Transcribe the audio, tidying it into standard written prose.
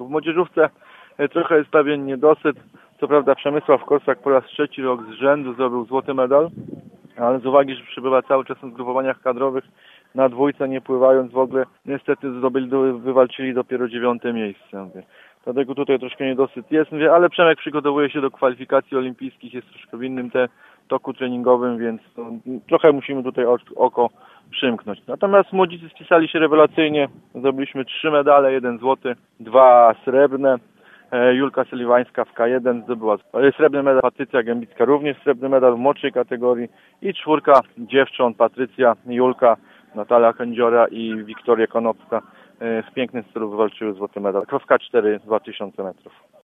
W młodzieżówce trochę jest pewien niedosyt. Co prawda Przemysław Korsak po raz trzeci rok z rzędu zdobył złoty medal, ale z uwagi, że przybywa cały czas w zgrupowaniach kadrowych, na dwójce nie pływając w ogóle, niestety wywalczyli dopiero 9. miejsce. Dlatego tutaj troszkę niedosyt jest, ale Przemek przygotowuje się do kwalifikacji olimpijskich, jest troszkę w innym toku treningowym, więc trochę musimy tutaj oko przymknąć. Natomiast młodzicy spisali się rewelacyjnie, zdobyliśmy 3 medale, 1 złoty, 2 srebrne. Julka Seliwańska w K1 zdobyła srebrny medal, Patrycja Gębicka również srebrny medal w młodszej kategorii i 4 dziewcząt, Patrycja, Julka, Natalia Kędziora i Wiktoria Konopska w pięknym stylu wywalczyły złoty medal. Cross K4 2000 metrów.